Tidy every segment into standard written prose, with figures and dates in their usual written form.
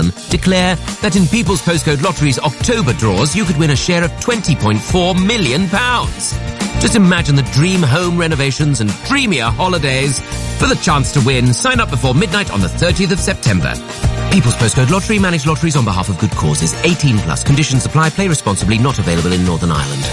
Allen declare that in People's Postcode Lottery's October draws, you could win a share of £20.4 million. Just imagine the dream home renovations and dreamier holidays. For the chance to win, sign up before midnight on the 30th of September. People's Postcode Lottery, manage lotteries on behalf of good causes. 18 plus. Conditions apply. Play responsibly. Not available in Northern Ireland.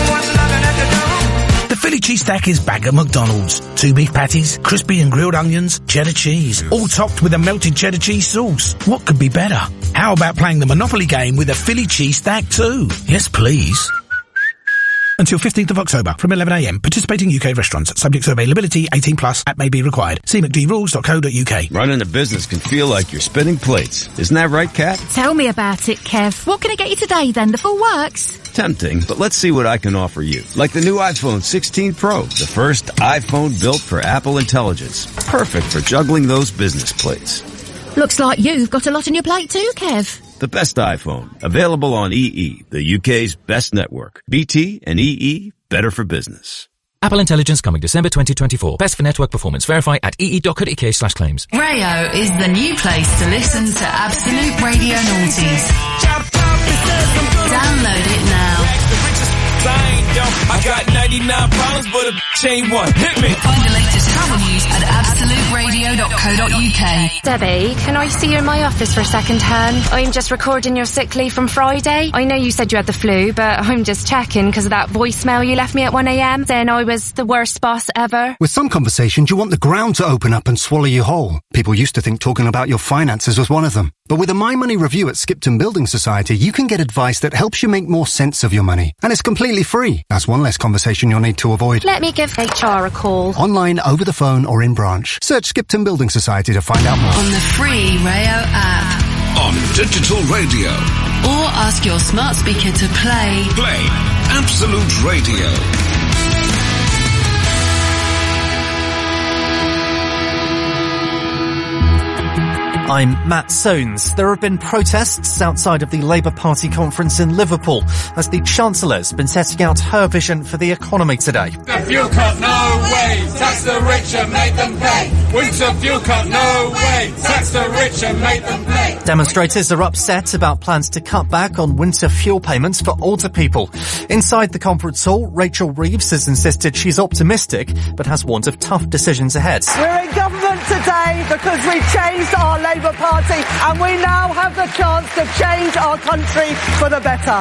The Philly cheese stack is back at McDonald's. 2 beef patties, crispy and grilled onions, cheddar cheese, all topped with a melted cheddar cheese sauce. What could be better? How about playing the Monopoly game with a Philly cheese stack too? Yes, please. Until 15th of October from 11 a.m. Participating UK restaurants. Subject to availability. 18 plus. App may be required. See mcdrules.co.uk. Running a business can feel like you're spinning plates. Isn't that right, Kat? Tell me about it, Kev. What can I get you today then? The full works? Tempting, but let's see what I can offer you. Like the new iPhone 16 Pro, the first iPhone built for Apple Intelligence. Perfect for juggling those business plates. Looks like you've got a lot on your plate too, Kev. The best iPhone, available on EE, the UK's best network. BT and EE, better for business. Apple Intelligence coming December 2024. Best for network performance. Verify at ee.co.uk/claims. Rayo is the new place to listen to Absolute Radio Noughties. Download it now. I got 99 problems, but a chain one. Hit me. Find the latest travel news at absoluteradio.co.uk. Debbie, can I see you in my office for a second, hun? I'm just recording your sick leave from Friday. I know you said you had the flu, but I'm just checking because of that voicemail you left me at 1 a.m. Saying I was the worst boss ever. With some conversations, you want the ground to open up and swallow you whole. People used to think talking about your finances was one of them. But with a My Money review at Skipton Building Society, you can get advice that helps you make more sense of your money. And it's completely free. That's one less conversation you'll need to avoid. Let me give HR a call. Online, over the phone, or in branch. Search Skipton Building Society to find out more. On the free Rayo app. On digital radio. Or ask your smart speaker to play. Play Absolute Radio. I'm Matt Soanes. There have been protests outside of the Labour Party conference in Liverpool as the Chancellor's been setting out her vision for the economy today. The fuel cut, no way. Tax the rich and make them pay. Winter fuel cut, no way. Tax the rich and make them pay. Demonstrators are upset about plans to cut back on winter fuel payments for older people. Inside the conference hall, Rachel Reeves has insisted she's optimistic but has warned of tough decisions ahead. We're in government today because we've changed our Labour Party and we now have the chance to change our country for the better.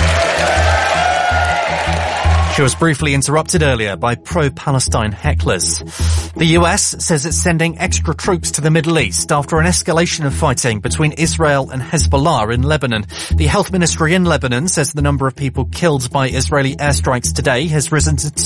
She was briefly interrupted earlier by pro-Palestine hecklers. The US says it's sending extra troops to the Middle East after an escalation of fighting between Israel and Hezbollah in Lebanon. The health ministry in Lebanon says the number of people killed by Israeli airstrikes today has risen to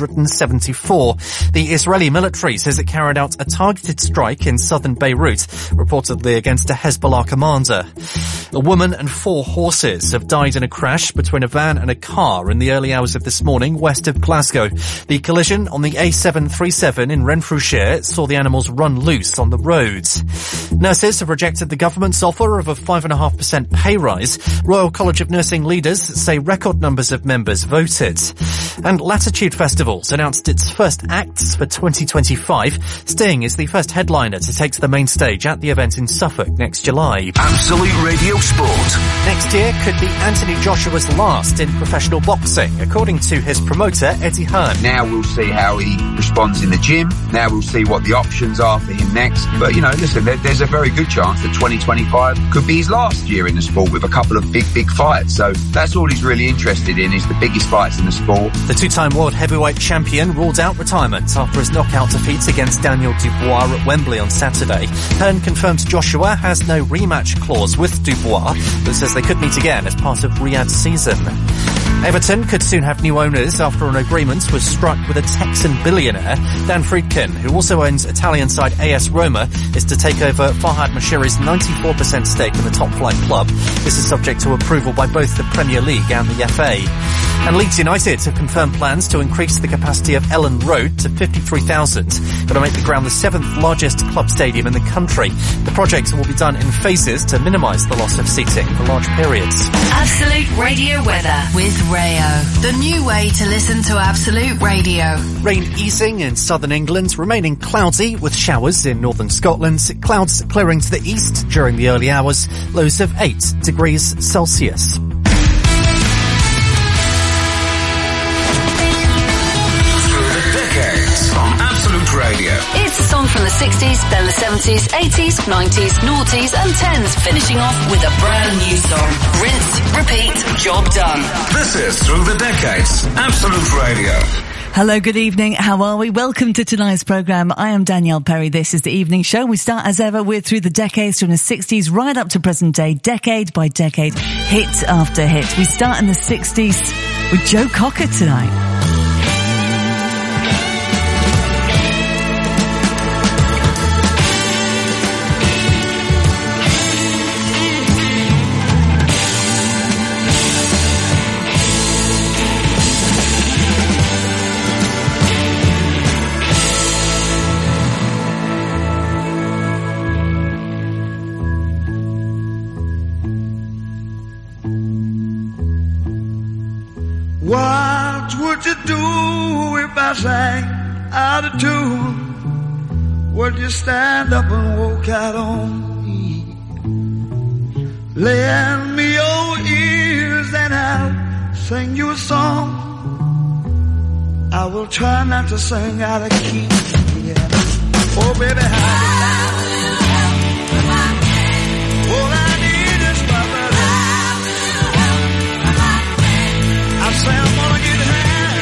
274. The Israeli military says it carried out a targeted strike in southern Beirut, reportedly against a Hezbollah commander. A woman and 4 horses have died in a crash between a van and a car in the early hours of this morning west of Glasgow. The collision on the A737 in Renfrewshire saw the animals run loose on the roads. Nurses have rejected the government's offer of a 5.5% pay rise. Royal College of Nursing leaders say record numbers of members voted. And Latitude Festivals announced its first acts for 2025. Sting is the first headliner to take to the main stage at the event in Suffolk next July. Absolute Radio Sport. Next year could be Anthony Joshua's last in professional boxing, according to his promoter, Eddie Hearn. Now we'll see how he responds in the gym. Now we'll see what the options are for him next. But, listen, there's a very good chance that 2025 could be his last year in the sport with a couple of big fights. So that's all he's really interested in, is the biggest fights in the sport. The two-time world heavyweight champion ruled out retirement after his knockout defeat against Daniel Dubois at Wembley on Saturday. Hearn confirmed Joshua has no rematch clause with Dubois, but says they could meet again as part of Riyadh's season. Everton could soon have new owners after an agreement was struck with a Texan billionaire. Dan Friedkin, who also owns Italian side AS Roma, is to take over Farhad Moshiri's 94% stake in the top-flight club. This is subject to approval by both the Premier League and the FA. And Leeds United have confirmed plans to increase the capacity of Ellen Road to 53,000, to make the ground the 7th largest club stadium in the country. The project will be done in phases to minimise the loss of seating for large periods. Absolute Radio weather with Rayo, the new way to listen to Absolute Radio. Rain easing in southern England, remaining cloudy with showers in northern Scotland. Clouds clearing to the east during the early hours. Lows of 8 degrees Celsius. Radio. It's a song from the 60s, then the 70s, 80s, 90s, noughties and 10s, finishing off with a brand new song. Rinse, repeat, job done. This is Through the Decades, Absolute Radio. Hello, good evening. How are we? Welcome to tonight's programme. I am Danielle Perry. This is the evening show. We start as ever with Through the Decades from the 60s right up to present day, decade by decade, hit after hit. We start in the 60s with Joe Cocker tonight. What would you do if I sang out of tune? Would you stand up and walk out on me? Lend me your ears and I'll sing you a song. I will try not to sing out of key. Yeah. Oh baby, all I need is my brother. I say I'm gonna get high.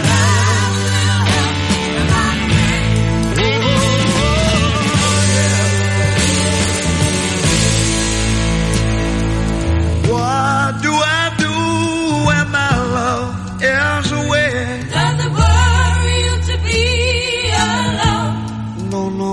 What do I do when my love is away? Does it worry you to be alone? No, no.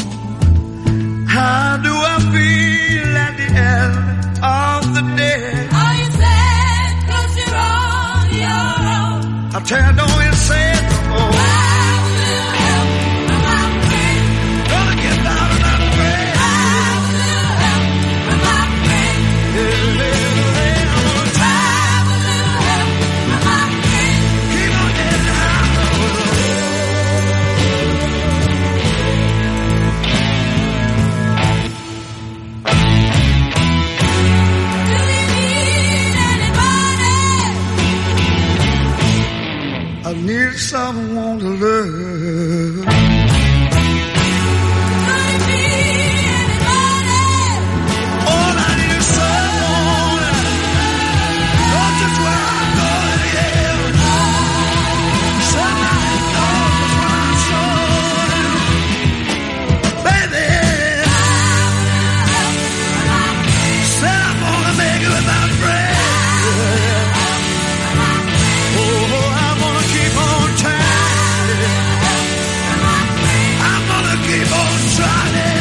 How do I feel at the end of the day? Are you sad 'cause you're on your own? I tell you, don't you say it no more. I will help, I'm not afraid. Gonna get down and I'm afraid. I will help, I'm not afraid. Yeah, yeah, yeah. I'm gonna try. I will help, I'm not afraid. Keep on getting down. Do you need anybody? I need someone to love. Could it be anybody? All I need is someone. Not just where I'm going, yeah. Somebody knows what I'm showing. Baby, said I'm gonna make it without breath. Oh, I'm gonna keep on trying. I'm gonna keep on trying.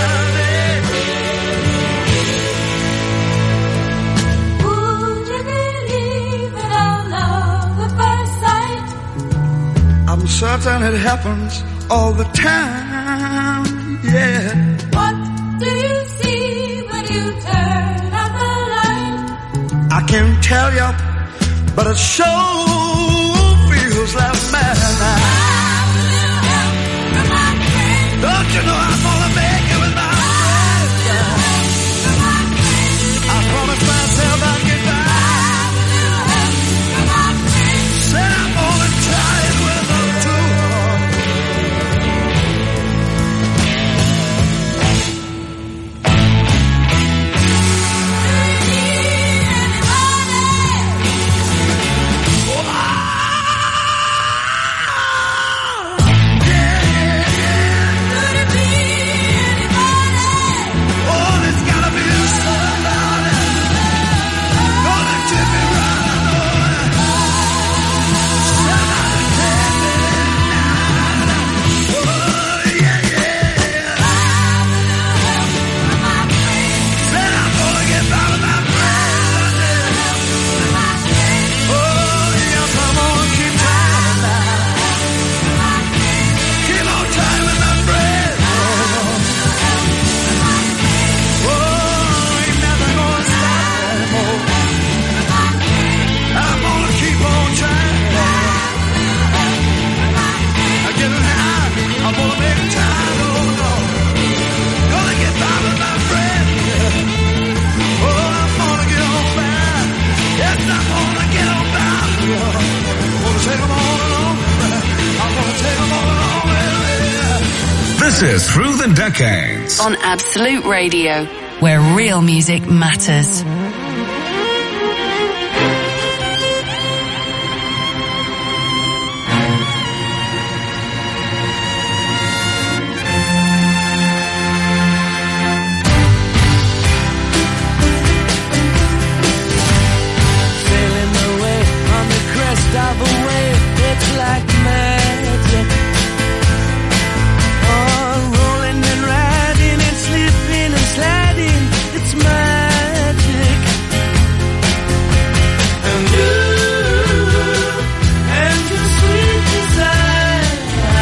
Would you believe in our love at first sight? I'm certain it happens all the time, yeah. What do you see when you turn out the light? I can't tell you, but it sure feels like madness. Don't you know I'm gonna make it with my breath? I promised myself I'd get back. Said I'm gonna try it with a tool. Could it be This is Through the Decades on Absolute Radio, where real music matters. Sailing away on the crest of a wave, it's like magic. Oh, rolling and riding and slipping and sliding, it's magic. And you and your sweet desire,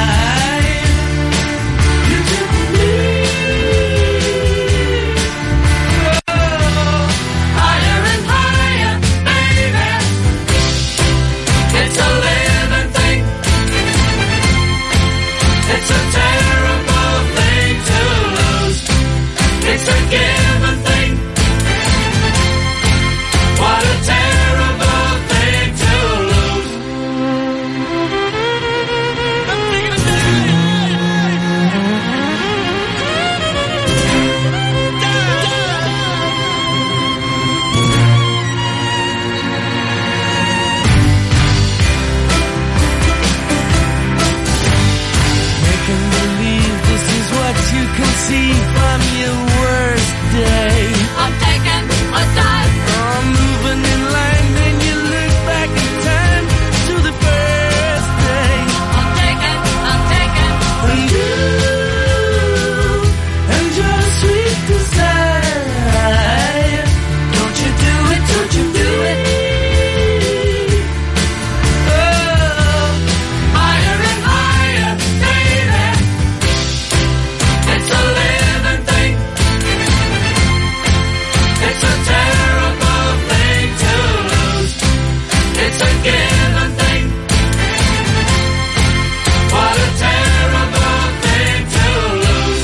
you took me higher and higher, baby. It's a living thing. It's a terrible thing to lose. It's a given thing. What a terrible thing to lose. I'm thinking of making believe this is what you can see from your worst day. I'm taking a dive. I'm moving in line, then you look back in time to the first day. I'm taking. And you and your sweet desire. Don't you do it, don't you do it. Oh, higher and higher, baby. It's a living thing. It's a terrible thing to lose. It's a given thing. What a terrible thing to lose.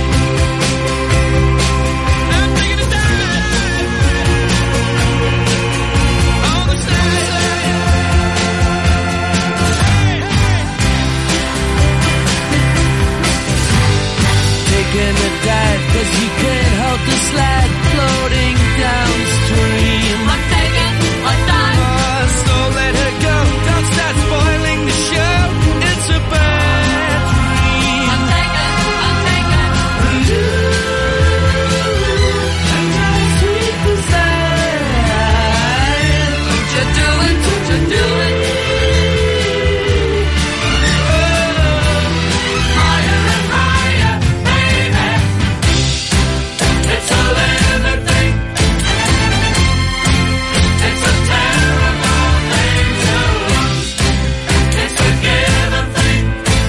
I'm thinking of all the taking a dive, 'cause you can't hold the slide floating downstream. I'm taking a dive. Oh, so let her go. Don't start spoiling the show. It's a bad dream. I'm taking. And you and your sweet desire. Don't you do it, don't you do it. Higher and higher, baby. It's a living thing. It's a terrible thing to lose. It's a given thing.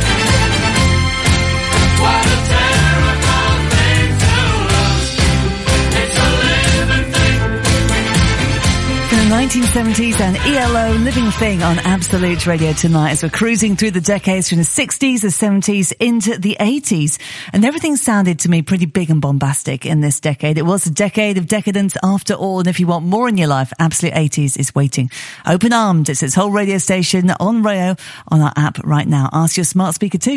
What a terrible thing to lose. It's a living thing. From the 1970s and ELO Living Thing on Absolute Radio tonight as we're cruising through the decades from the 60s, the 70s into the 80s. And everything sounded to me pretty big and bombastic in this decade. It was a decade of decadence after all. And if you want more in your life, Absolute 80s is waiting. Open armed. It's its whole radio station on Rayo on our app right now. Ask your smart speaker too.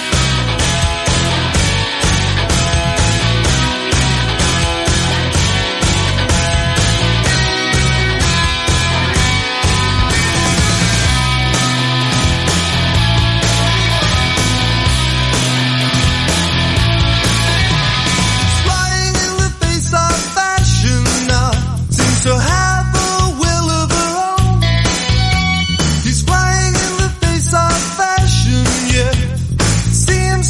Flying in the face of fashion now, seems to have a will of her own. He's flying in the face of fashion, yeah. Seems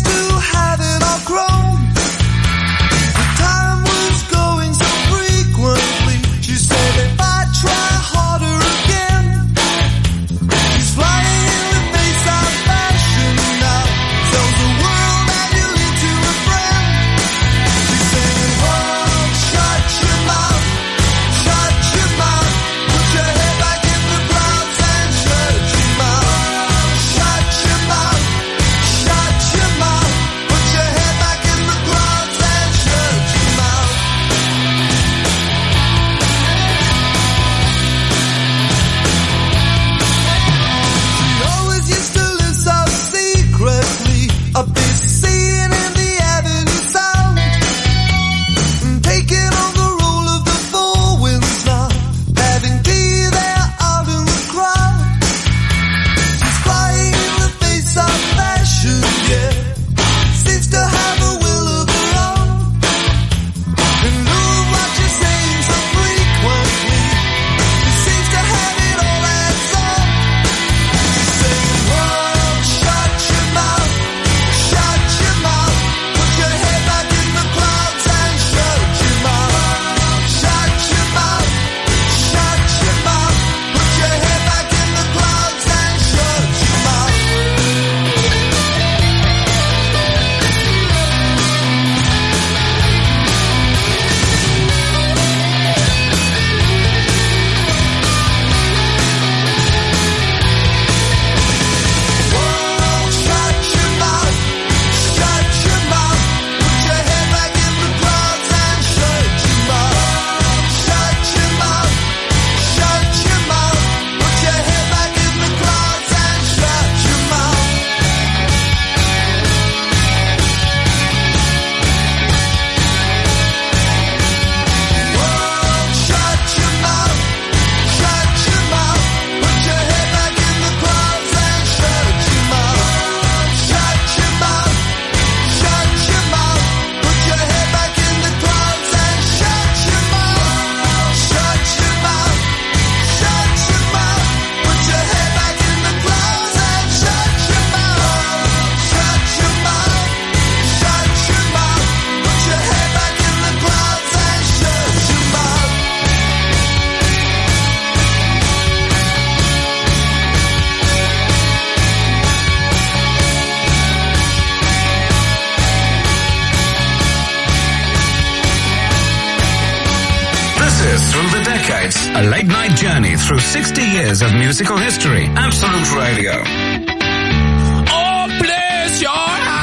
60s through the decades. A late-night journey through 60 years of musical history. Absolute Radio. Oh, place your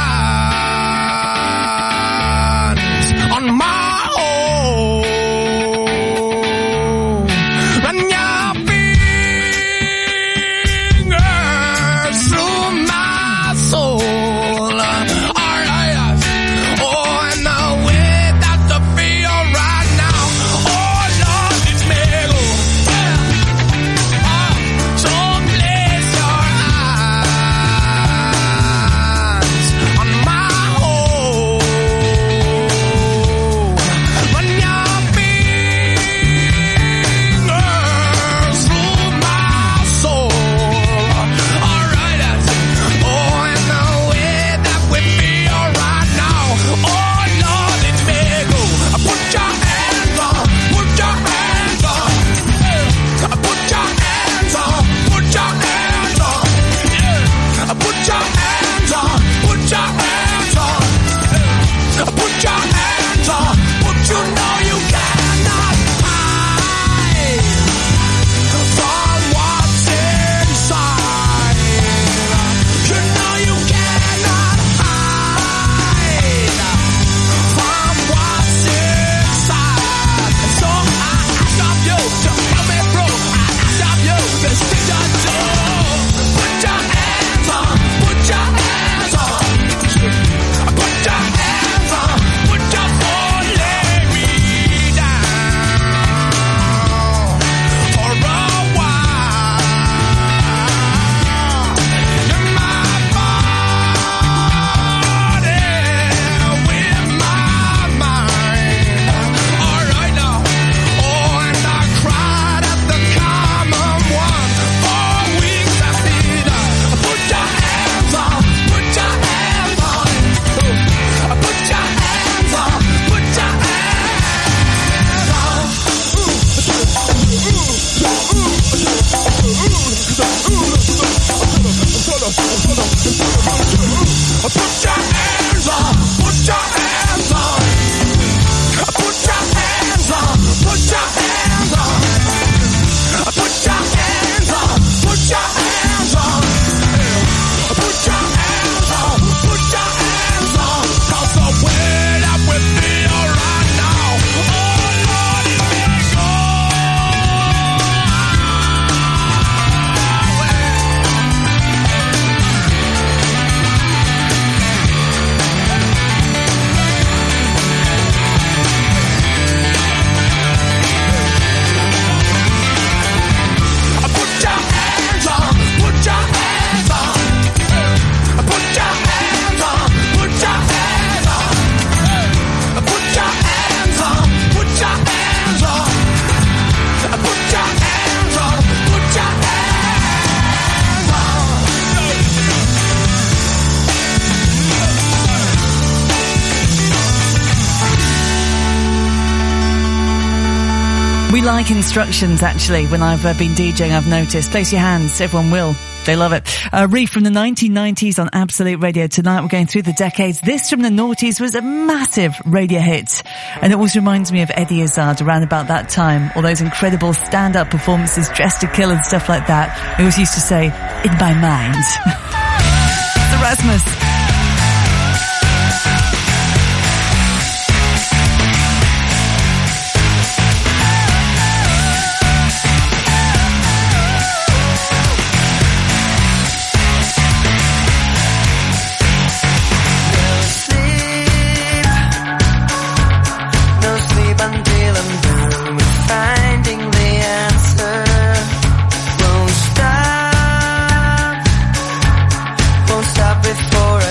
hands on my own. Run your fingers through my soul. Alright. Oh, and the way that I feel right now. Oh, Lord, it's me. So place your hands on my home. Run your fingers through my soul. Alright. Oh, and the way that we feel right now. Oh, Lord, it's me. Put your hands on. Put your hands on. Put your hands on. Put your hands on. Put your hands on. Put your hands on. Put your hands on. But you know you cannot hide from what's inside. You know you cannot hide from what's inside. So I stop you to help me through. I stop you to stick your toe. Put your hands on. Put your hands on. Put your hands on. Put your phone, lay me down for a while. You're my body with my mind. Alright now. Oh, and I cried at the common one for weeks after that. Put your hands on. Put your hands on. Put your hands on. Put your Put your hands on. Put your hands on. Put your hands on. Put your hands on. Put your hands on. Put your hands on. Put your hands on. Put your hands on. 'Cause the way that we feel right now. Oh, Lord, it may go. Put your hands on. Put your hands on. Put your hands on. Put your hands on. Put your hands on. Put your hands on. Put your hands on. Put your hands We like instructions, actually. When I've been DJing, I've noticed. Place your hands. Everyone will. They love it. Reef from the 1990s on Absolute Radio. Tonight we're going through the decades. This from the noughties was a massive radio hit. And it always reminds me of Eddie Izzard around about that time. All those incredible stand-up performances, Dressed to Kill and stuff like that. He always used to say, in my mind. It's Erasmus. No sleep until I'm done with finding the answer. Won't stop before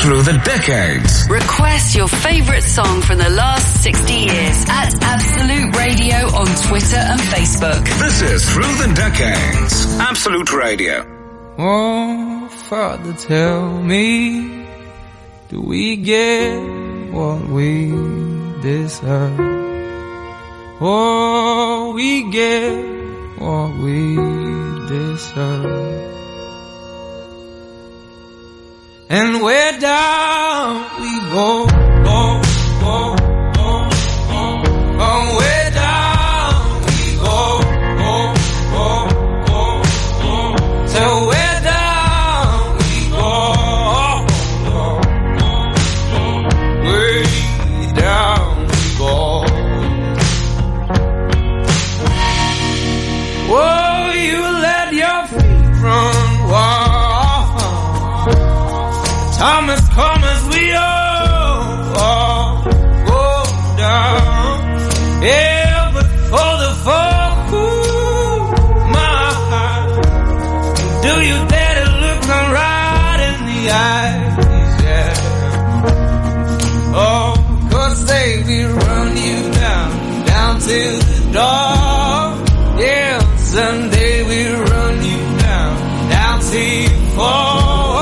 through the decades. Request your favourite song from the last 60 years at Absolute Radio on Twitter and Facebook. This is Through the Decades. Absolute Radio. Oh, Father, tell me, do we get what we deserve? Oh, we get what we deserve. And where down we go, go, go, go, go. Oh, where down we go, go, go, go, go. So where down we go, go, go, go. Way down we go. Oh, you let your feet run wild. Thomas, come as we all go down. Yeah, but for the fall, my heart, do you dare to look them right in the eyes? Yeah. Oh, 'cause they will run you down to the door. Yeah, someday we'll run you down till you fall.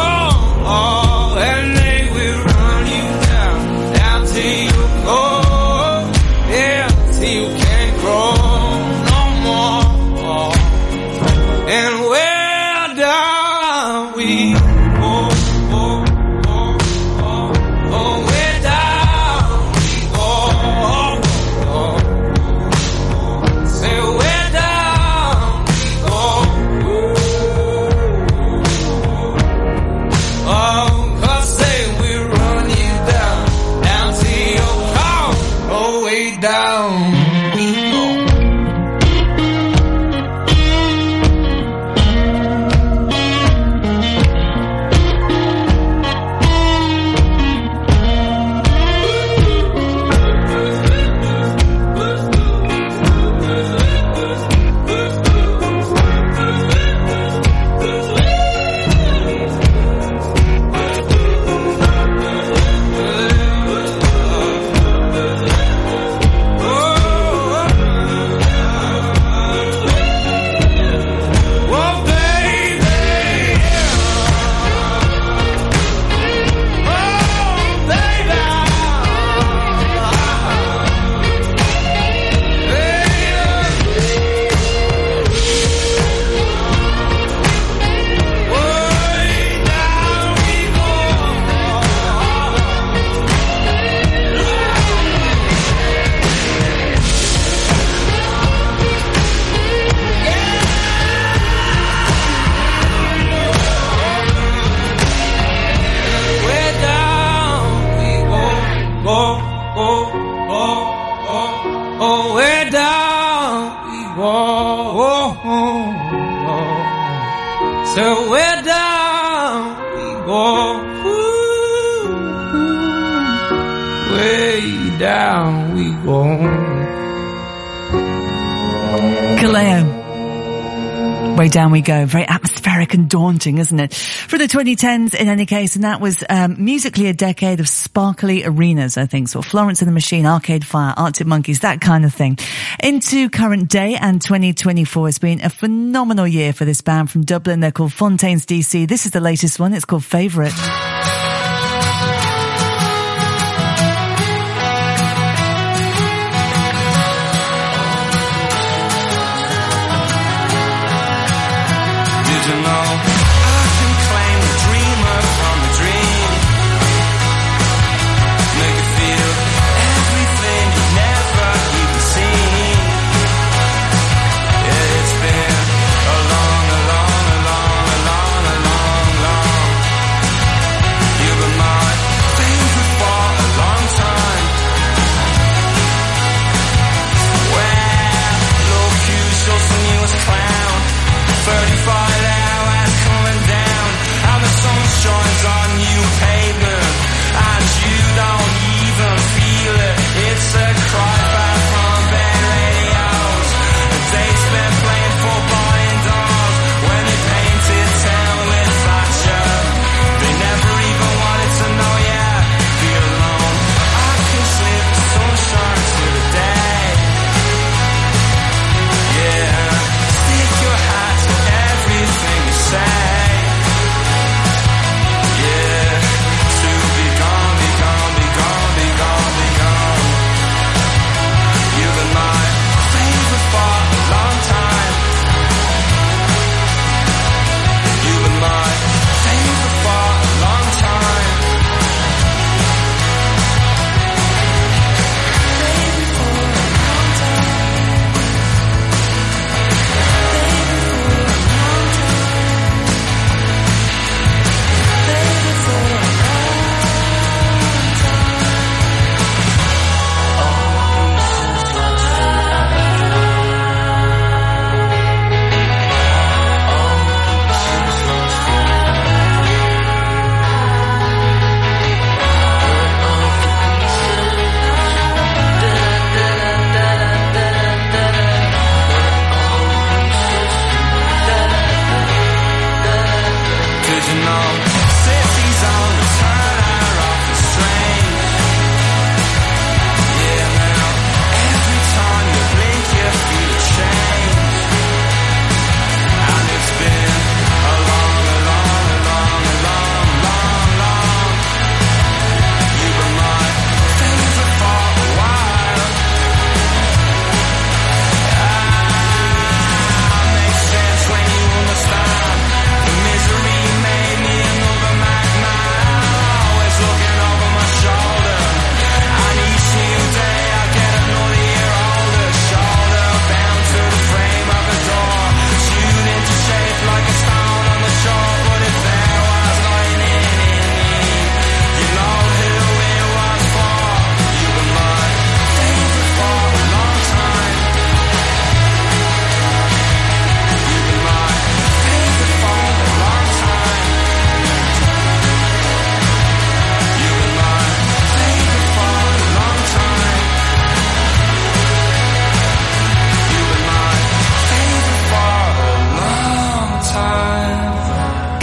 And they will run you down till you go, yeah, till you can't grow no more. And where down we go, go, go, go, oh, where down we go, go, go. Say where down we go, oh. Down we go. So we're down we go, way down we go. Kaleo. Way down we go. Very atmospheric and daunting, isn't it? For the 2010s, in any case, and that was musically a decade of sparkly arenas, I think. So Florence and the Machine, Arcade Fire, Arctic Monkeys, that kind of thing. Into current day, and 2024 has been a phenomenal year for this band from Dublin. They're called Fontaines DC. This is the latest one. It's called Favourite. A long, a long, a long, a long, a long, long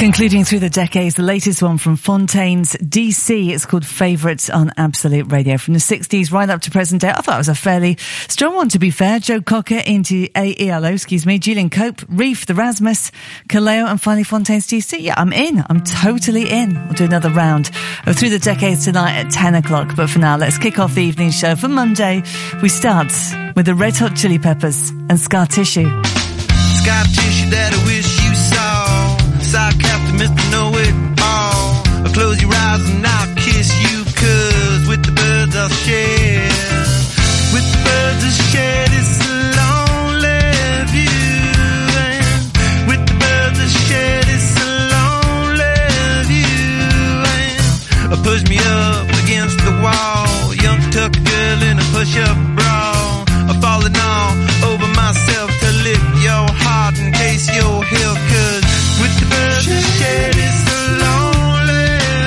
Concluding through the decades, the latest one from Fontaines DC. It's called Favourites on Absolute Radio. From the 60s right up to present day. I thought it was a fairly strong one, to be fair. Joe Cocker into ELO, Julian Cope, Reef, the Rasmus, Kaleo, and finally Fontaines DC. Yeah, I'm in. I'm totally in. We'll do another round of Through the Decades tonight at 10 o'clock. But for now, let's kick off the evening show. For Monday, we start with the Red Hot Chili Peppers and Scar Tissue. Scar tissue that I wish you saw. Sarcastic, Mr. Know-It-All. Close your eyes and I'll kiss you, 'cause with the birds I'll share. With the birds I'll share this lonely view. And with the birds I'll share this lonely view. And push me up against the wall. Young tuck girl in a push-up bra. Falling all over myself to lick your heart and taste your heel, 'cause with the birds I share this lonely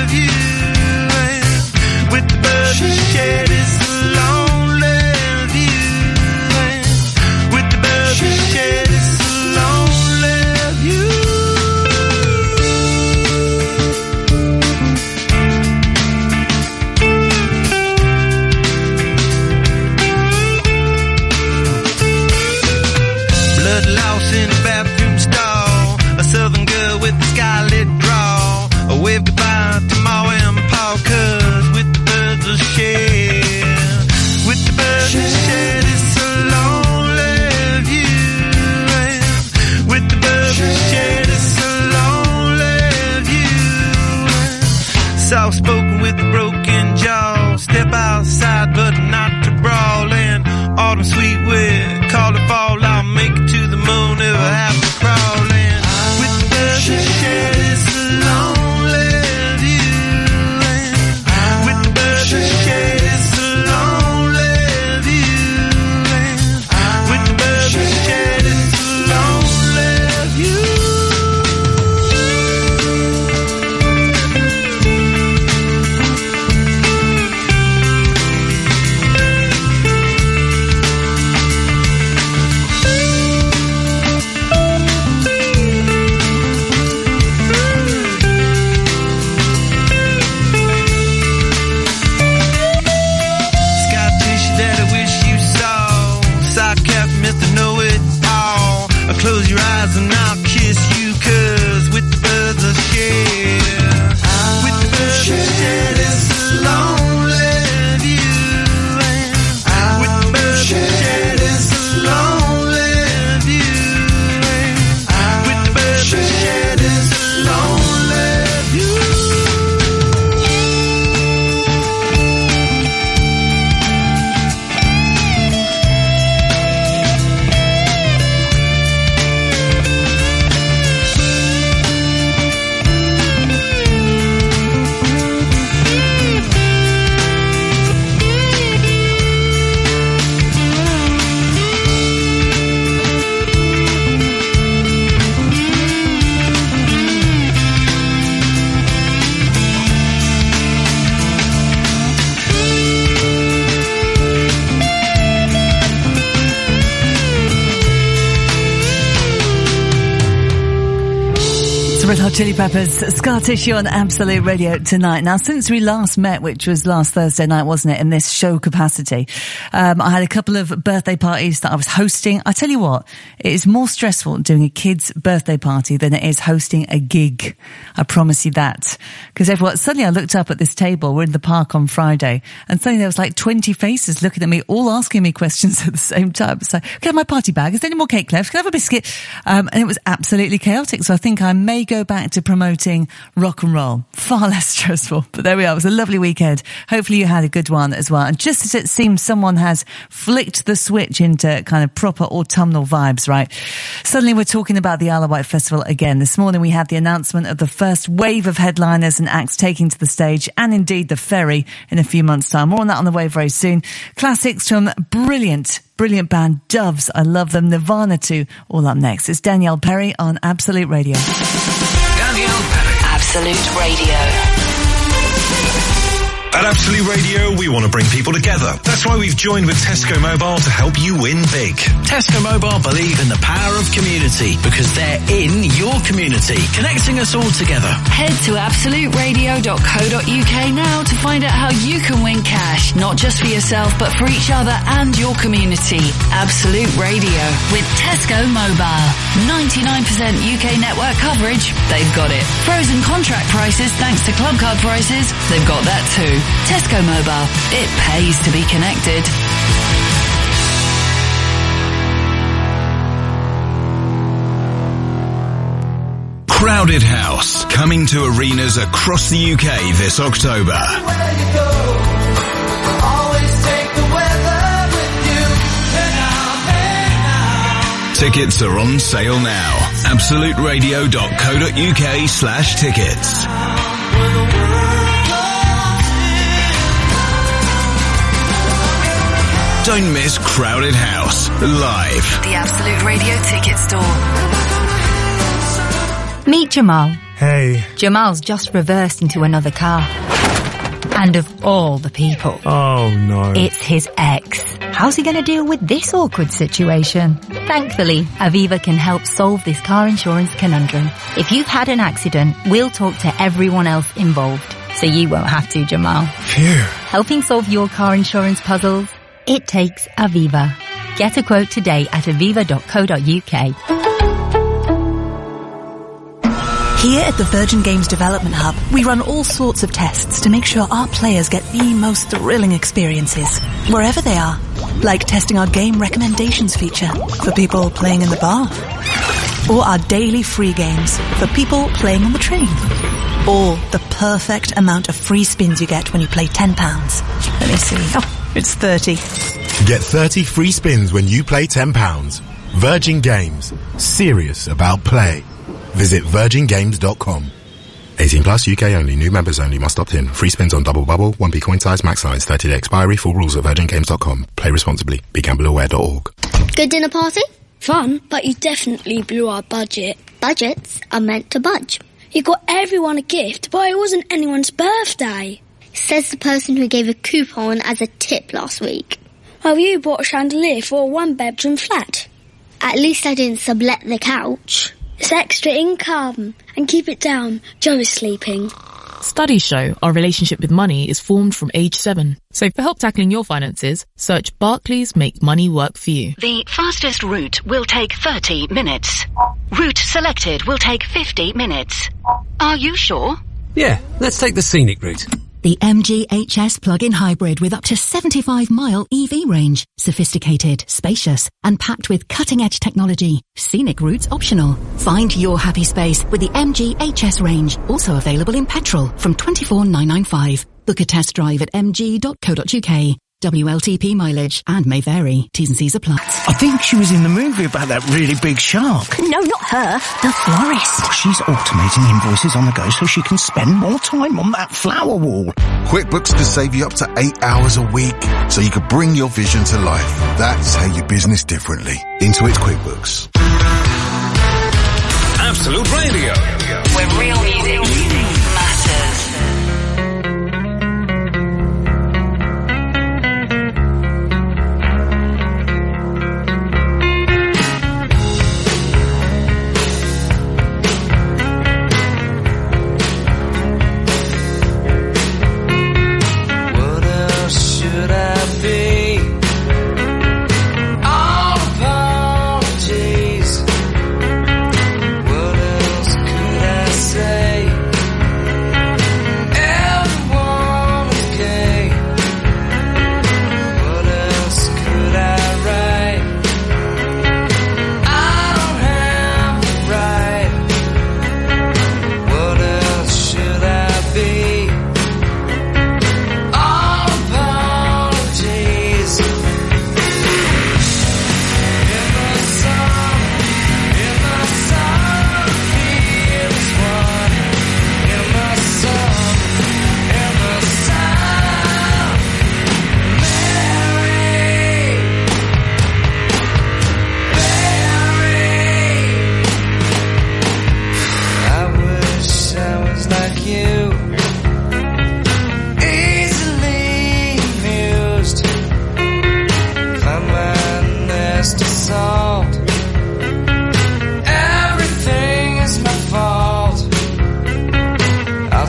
view. With the birds I share this lonely view. With the birds I share this lonely view. Blood loss in a bathroom stall. A southern girl with a scarlet draw. A wave goodbye to Ma and Pa, 'cause with the birds I'll share. With the birds I'll share this lonely view. With the birds I'll share this lonely view. Soft spoken with a broken jaw. Step outside but not to brawl. And autumn sweet wind, call it fall. I'll make it to the moon if I have to crawl. And with the birds I share this lonely view. With the birds I share this lonely view. With the birds I share this lonely view. Close your eyes and I'll kiss you, 'cause with the birds I'll share. With the birds I'll share this lonely view. With the birds I'll share this lonely view. With the birds I'll share this lonely view. Red Hot Chili Peppers, Scar Tissue on Absolute Radio tonight. Now, since we last met, which was last Thursday night, wasn't it, in this show capacity, I had a couple of birthday parties that I was hosting. I tell you what, it is more stressful doing a kid's birthday party than it is hosting a gig. I promise you that. Because suddenly I looked up at this table, we're in the park on Friday, and suddenly there was like 20 faces looking at me, all asking me questions at the same time. So, can I have my party bag? Is there any more cake left? Can I have a biscuit? And it was absolutely chaotic. So I think I may go back to promoting rock and roll. Far less stressful. But there we are. It was a lovely weekend. Hopefully you had a good one as well. And just as it seems someone has flicked the switch into kind of proper autumnal vibes, right? Suddenly we're talking about the Isle of Wight Festival again. This morning we had the announcement of the first wave of headliners and acts taking to the stage, and indeed the ferry in a few months' time. More on that on the way very soon. Classics from brilliant band Doves. I love them. Nirvana too. All up next. It's Danielle Perry on Absolute Radio. Absolute Radio. At Absolute Radio, we want to bring people together. That's why we've joined with Tesco Mobile to help you win big. Tesco Mobile believe in the power of community because they're in your community, connecting us all together. Head to absoluteradio.co.uk now to find out how you can win cash, not just for yourself, but for each other and your community. Absolute Radio with Tesco Mobile. 99% UK network coverage, they've got it. Frozen contract prices thanks to Club Card prices, they've got that too. Tesco Mobile. It pays to be connected. Crowded House, coming to arenas across the UK this October. Tickets are on sale now. absoluteradio.co.uk/tickets. Don't miss Crowded House live. The Absolute Radio Ticket Store. Meet Jamal. Hey. Jamal's just reversed into another car. And of all the people. Oh no. It's his ex. How's he going to deal with this awkward situation? Thankfully, Aviva can help solve this car insurance conundrum. If you've had an accident, we'll talk to everyone else involved. So you won't have to, Jamal. Phew. Helping solve your car insurance puzzles? It takes Aviva. Get a quote today at aviva.co.uk. Here at the Virgin Games Development Hub, we run all sorts of tests to make sure our players get the most thrilling experiences, wherever they are. Like testing our game recommendations feature for people playing in the bar. Or our daily free games for people playing on the train. Or the perfect amount of free spins you get when you play £10. Let me see. Oh, it's 30. Get 30 free spins when you play £10. Virgin Games. Serious about play. Visit virgingames.com. 18 plus, UK only. New members only. Must opt in. Free spins on double bubble, 1p coin size, max size, 30-day expiry. Full rules at virgingames.com. Play responsibly. BeGambleAware.org. Good dinner party? Fun, but you definitely blew our budget. Budgets are meant to budge. You got everyone a gift, but it wasn't anyone's birthday. Says the person who gave a coupon as a tip last week. Oh, you bought a chandelier for a one-bedroom flat. At least I didn't sublet the couch. It's extra income. And keep it down, Joe is sleeping. Studies show our relationship with money is formed from age 7. So for help tackling your finances, search Barclays Make Money Work for You. The fastest route will take 30 minutes. Route selected will take 50 minutes. Are you sure? Yeah, let's take the scenic route. The MG HS plug-in hybrid with up to 75-mile EV range. Sophisticated, spacious, and packed with cutting-edge technology. Scenic routes optional. Find your happy space with the MG HS range. Also available in petrol from $24,995. Book a test drive at mg.co.uk. WLTP mileage and may vary. T's and C's apply. I think she was in the movie about that really big shark. No, not her. The florist. Oh, she's automating invoices on the go so she can spend more time on that flower wall. QuickBooks could save you up to 8 hours a week so you could bring your vision to life. That's how you business differently. Intuit QuickBooks. Absolute Radio. Where real music matters. Say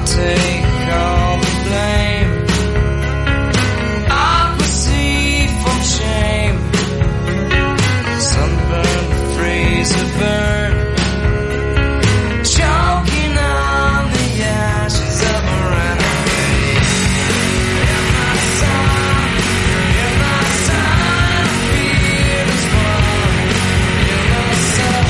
take all the blame. I perceive from shame. Sunburn, Fraser burn, choking on the ashes of a renegade. In the sun, fear is born. In the sun,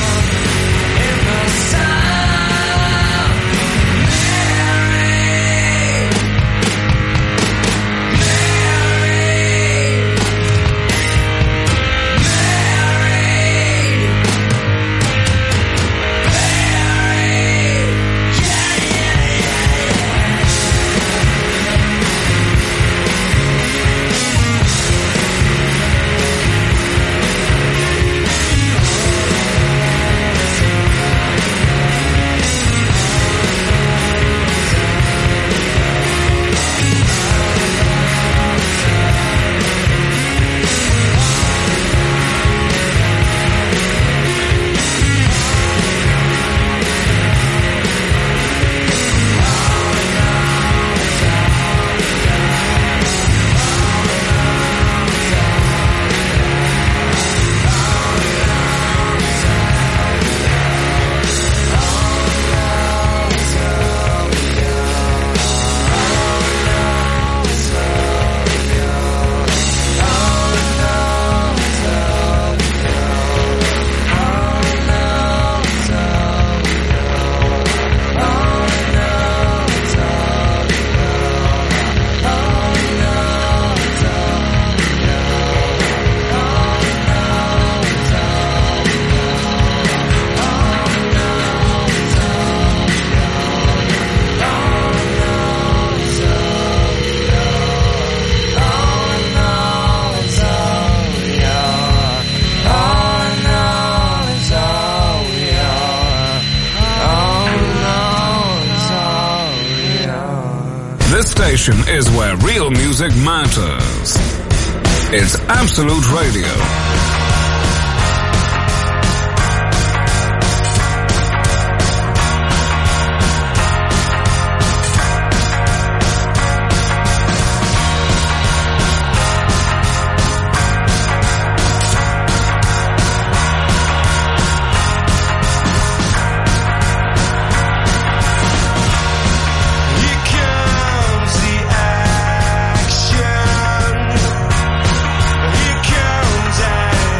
This station is where real music matters. It's Absolute Radio. Here comes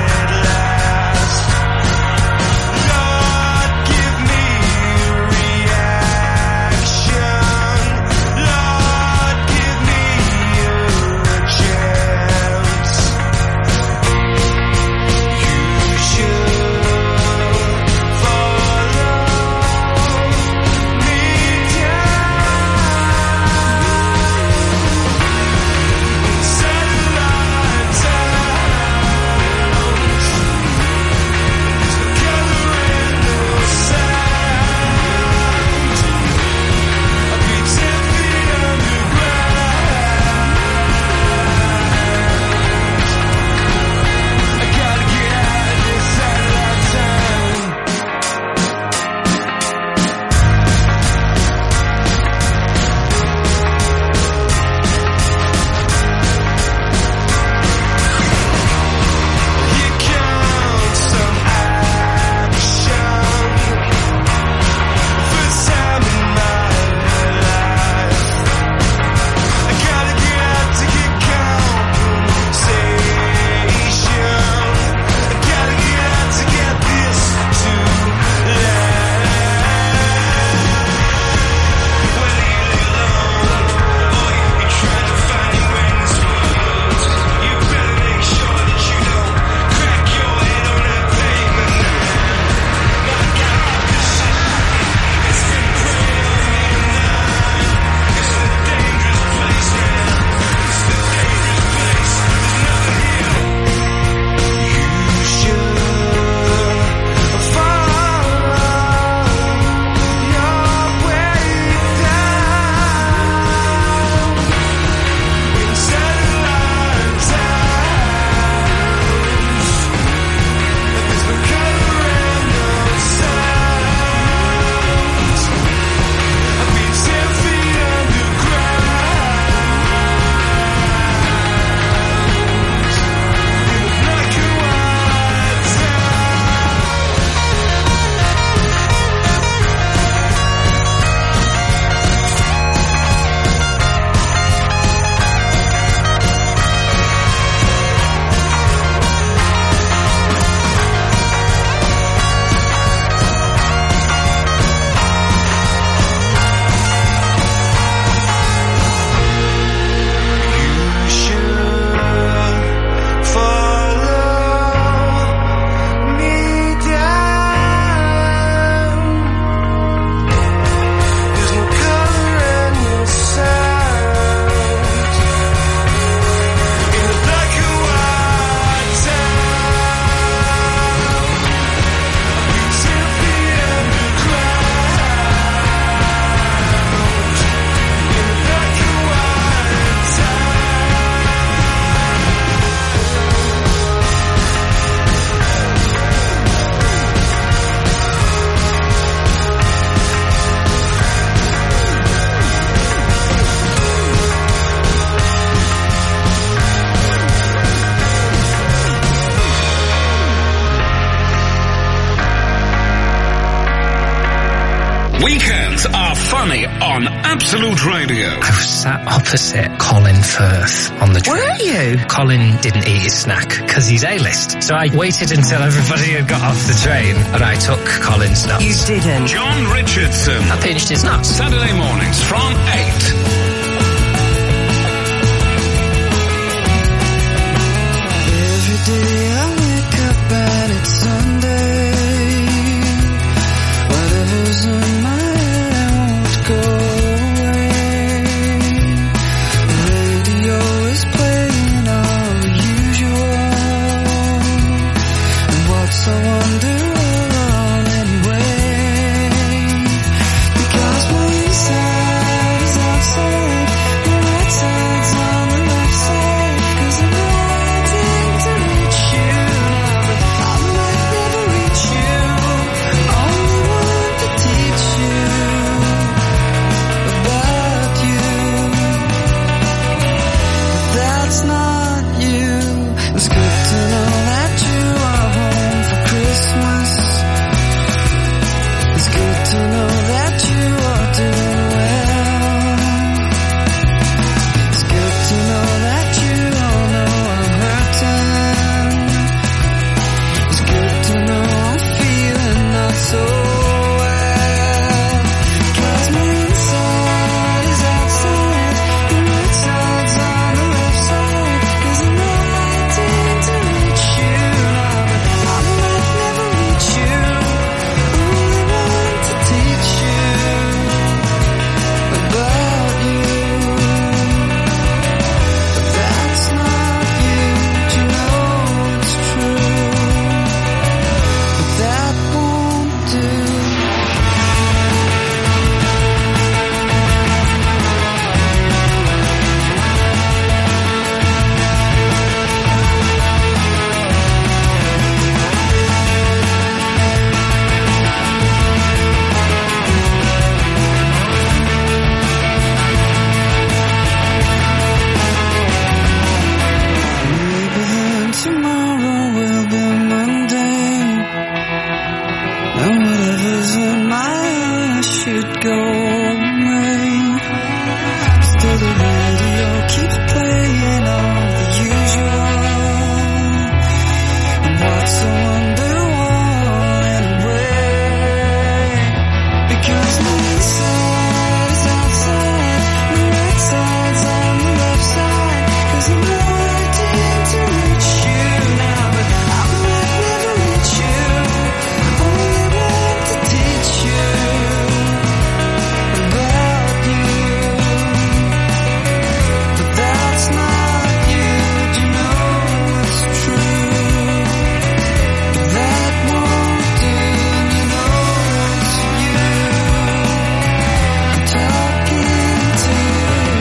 funny on Absolute Radio. I was sat opposite Colin Firth on the train. Were you? Colin didn't eat his snack because he's A-list. So I waited until everybody had got off the train and I took Colin's nuts. You didn't? John Richardson. I pinched his nuts. Saturday mornings from 8. Every day I wake up and it's Sunday. Whatever's in my head won't go away. The radio is playing all the usual. And what's I wonder on anyway? Because my inside is outside, my right side's on the left side. 'Cause I'm waiting to reach you now, but I might never reach you. Only want to teach you about you. But that's not you. It's good to know that you are home for Christmas. It's good to know that you are doing well. It's good to know that you all know I'm hurting. It's good to know I'm feeling not so well. 'Cause my inside is outside, the right side's on the left side. 'Cause I'm waiting to reach you now, but I might never reach you. Only want to teach you about you. But that's not you, do you know it's true? But that won't do. Maybe then tomorrow will be Monday. And whatever's in my eyes should go away. Still the radio keeps playing all the usual. And what's a wonderwall anyway? Because my inside is outside, my right side's on the left side. 'Cause I'm waiting to reach you now, but I might never reach you. Only want to teach you about you. But that's not you, do you know it's true? But that won't do, you know it's you. I'm talking to you.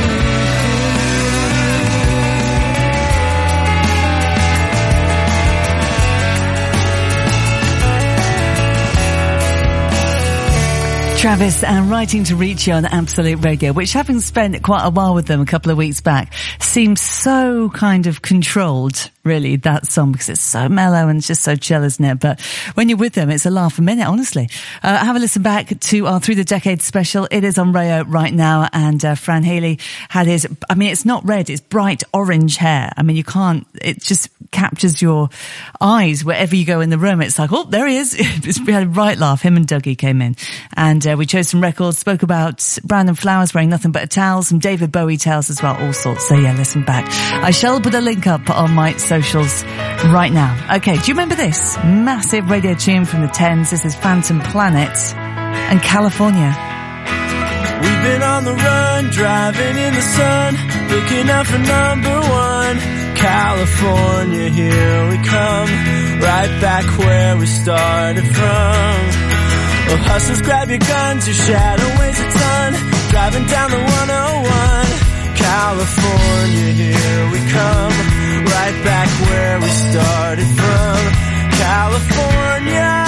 Travis and Writing to Reach You on Absolute Radio, which, having spent quite a while with them a couple of weeks back, seems so kind of controlled, really, that song, because it's so mellow and it's just so chill, isn't it? But when you're with them, it's a laugh a minute, honestly. Have a listen back to our Through the Decades special. It is on Rayo right now, and Fran Healy had his, I mean, it's not red, it's bright orange hair. I mean, you can't, it just captures your eyes wherever you go in the room. It's like, oh, there he is. We had a right laugh. Him and Dougie came in, and we chose some records, spoke about Brandon Flowers wearing nothing but a towel, some David Bowie tales as well, all sorts. So yeah, listen back. I shall put a link up on my socials right now. Okay, do you remember this massive radio tune from the 10s? This is Phantom Planet and California. We've been on the run, driving in the sun, looking out for number one. California, here we come, right back where we started from. Well, hustlers, grab your guns, your shadow weighs a ton, driving down the 101. California, here we come, right back where we started from. California.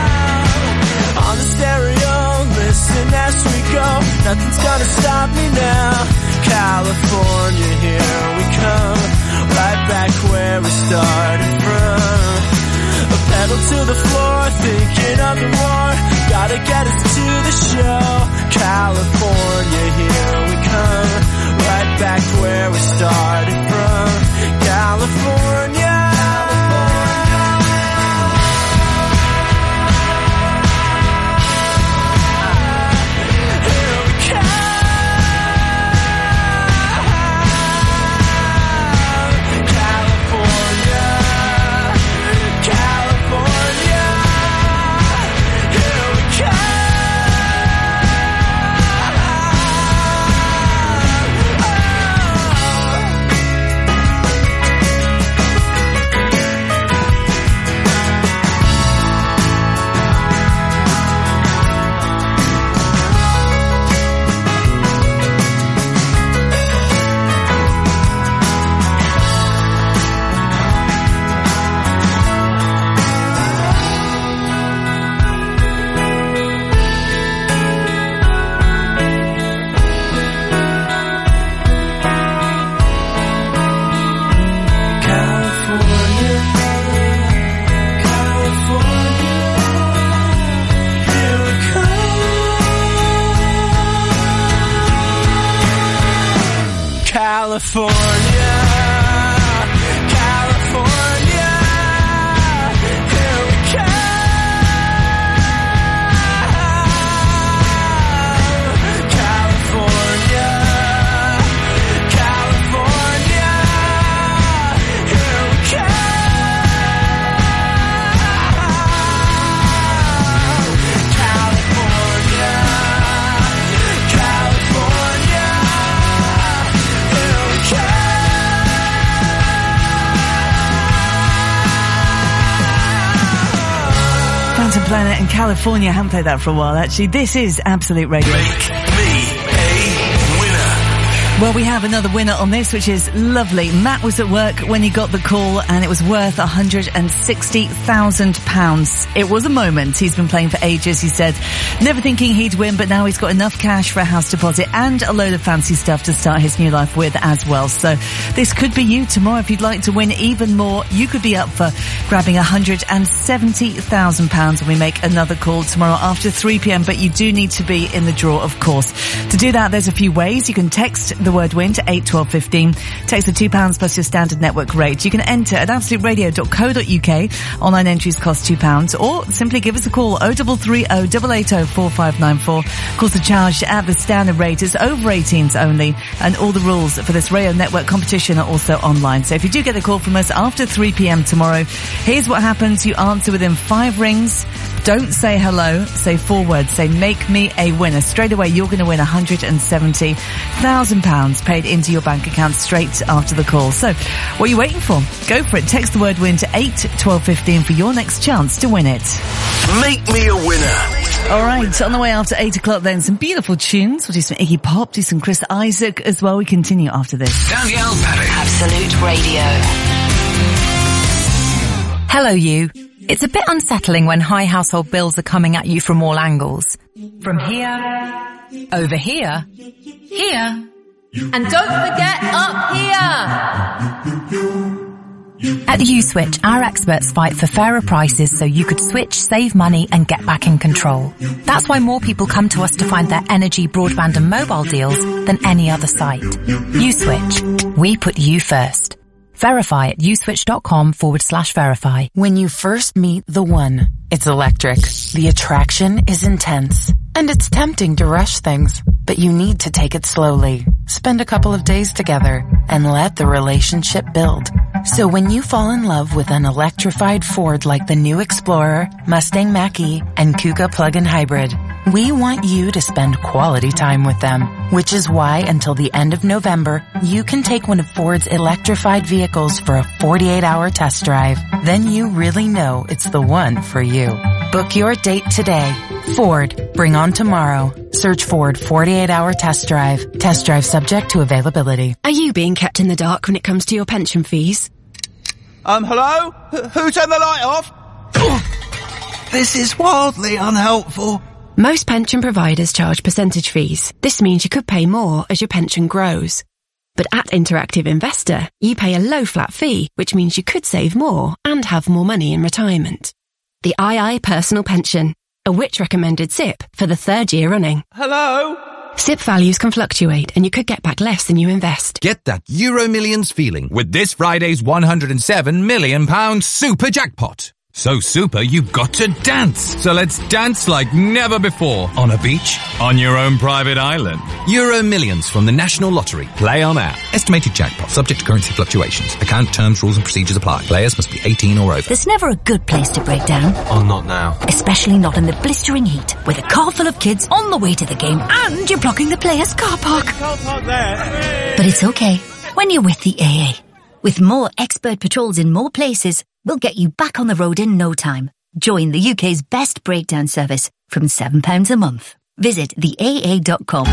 On the stereo, listen as we go. Nothing's gonna stop me now. California, here we come, right back where we started from. A pedal to the floor, thinking of the war, gotta get us to the show. California, here we come, right back where we started from. California. California, California, here we come. California, California, here we come. California, California. Phantom Planet in California. I haven't played that for a while, actually. This is Absolute Radio. Make me a winner. Well, we have another winner on this, which is lovely. Matt was at work when he got the call, and it was worth £160,000. It was a moment. He's been playing for ages, he said. Never thinking he'd win, but now he's got enough cash for a house deposit and a load of fancy stuff to start his new life with as well. So this could be you tomorrow. If you'd like to win even more, you could be up for grabbing £170,000 when we make another call tomorrow after 3 p.m. But you do need to be in the draw, of course. To do that, there's a few ways. You can text the word win to 81215. Text the £2 plus your standard network rate. You can enter at absoluteradio.co.uk. Online entries cost £2, or simply give us a call 0330 880 4594. Of course, the charge at the standard rate is over 18s only, and all the rules for this radio network competition are also online. So if you do get a call from us after 3 p.m. tomorrow, here's what happens. You answer within 5 rings. Don't say hello, say 4 words, say make me a winner. Straight away you're going to win £170,000 paid into your bank account straight after the call. So what are you waiting for? Go for it. Text the word win to 81215 for your next chance to win it. Make me a winner. Alright, on the way after 8 o'clock then, some beautiful tunes. We'll do some Iggy Pop, do some Chris Isaac as well. We continue after this. Danielle Perry. Absolute Radio. Hello, you. It's a bit unsettling when high household bills are coming at you from all angles. From here, over here, here, and don't forget up here! At USwitch, our experts fight for fairer prices so you could switch, save money and get back in control. That's why more people come to us to find their energy, broadband and mobile deals than any other site. USwitch. We put you first. Verify at uswitch.com/verify. When you first meet the one, it's electric. The attraction is intense. And it's tempting to rush things, but you need to take it slowly. Spend a couple of days together and let the relationship build. So when you fall in love with an electrified Ford like the new Explorer, Mustang Mach-E, and Kuga plug-in hybrid, we want you to spend quality time with them, which is why until the end of November, you can take one of Ford's electrified vehicles for a 48-hour test drive. Then you really know it's the one for you. Book your date today. Ford, bring on tomorrow. Search Ford 48-hour test drive. Test drive subject to availability. Are you being kept in the dark when it comes to your pension fees? Hello? Who turned the light off? This is wildly unhelpful. Most pension providers charge percentage fees. This means you could pay more as your pension grows. But at Interactive Investor, you pay a low flat fee, which means you could save more and have more money in retirement. The II Personal Pension, a Which recommended SIP for the 3rd year running. Hello? SIP values can fluctuate and you could get back less than you invest. Get that Euro Millions feeling with this Friday's £107 million super jackpot. So super, you've got to dance. So let's dance like never before. On a beach, on your own private island. Euro Millions from the National Lottery. Play on app. Estimated jackpot, subject to currency fluctuations. Account terms, rules and procedures apply. Players must be 18 or over. There's never a good place to break down. Oh, not now. Especially not in the blistering heat, with a car full of kids on the way to the game and you're blocking the players' car park. But it's okay when you're with the AA. With more expert patrols in more places, we'll get you back on the road in no time. Join the UK's best breakdown service from £7 a month. Visit theaa.com.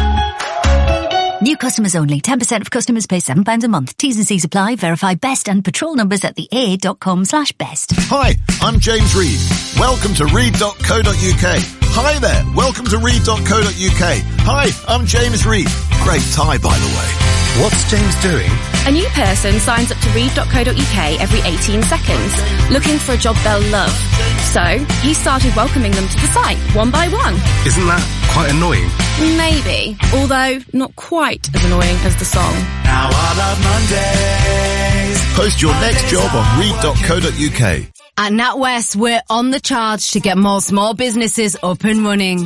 New customers only. 10% of customers pay £7 a month. T's and C's apply. Verify best and patrol numbers at theaa.com/best. Hi, I'm James Reed. Welcome to read.co.uk. Hi there. Welcome to read.co.uk. Hi, I'm James Reed. Great tie, by the way. What's James doing? A new person signs up to read.co.uk every 18 seconds, looking for a job they'll love. So, he started welcoming them to the site, one by one. Isn't that quite annoying? Maybe, although not quite as annoying as the song. Now I love Mondays. Post your next job on read.co.uk. At NatWest, we're on the charge to get more small businesses up and running.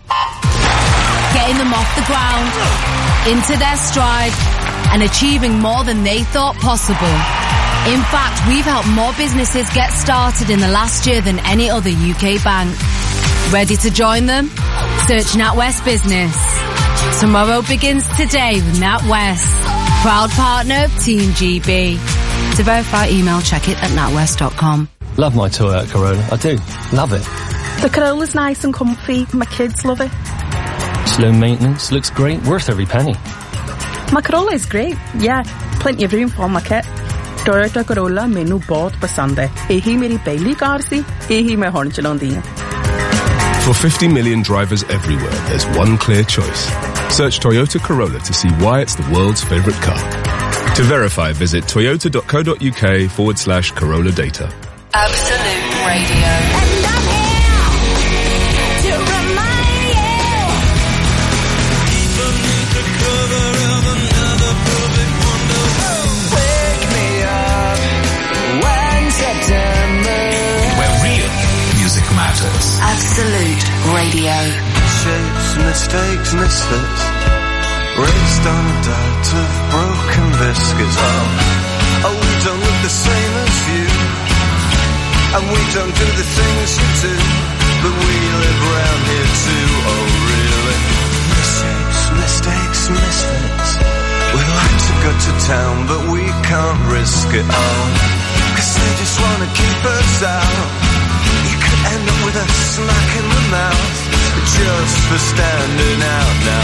Getting them off the ground, into their stride, and achieving more than they thought possible. In fact, we've helped more businesses get started in the last year than any other UK bank. Ready to join them? Search NatWest Business. Tomorrow begins today with NatWest. Proud partner of Team GB. To verify email, check it at natwest.com. Love my Toyota Corolla. I do. Love it. The Corolla's nice and comfy. My kids love it. Slow maintenance. Looks great. Worth every penny. My Corolla is great. Yeah, plenty of room for my kit. Toyota Corolla मैनू बहुत पसंद है. यही मेरी पहली car सी. यही मैं हुण चलाउंदी हां. For 50 million drivers everywhere, there's one clear choice. Search Toyota Corolla to see why it's the world's favourite car. To verify, visit toyota.co.uk/Corolla data. Absolute Radio. Absolute Radio. Shapes, mistakes, misfits, raised on a diet of broken biscuits. Oh, we don't look the same as you, and we don't do the things you do, but we live around here too. Oh, really? Shapes, mistakes, misfits. We like to go to town, but we can't risk it all, 'cause they just wanna keep us out. End up with a smack in the mouth just for standing out now.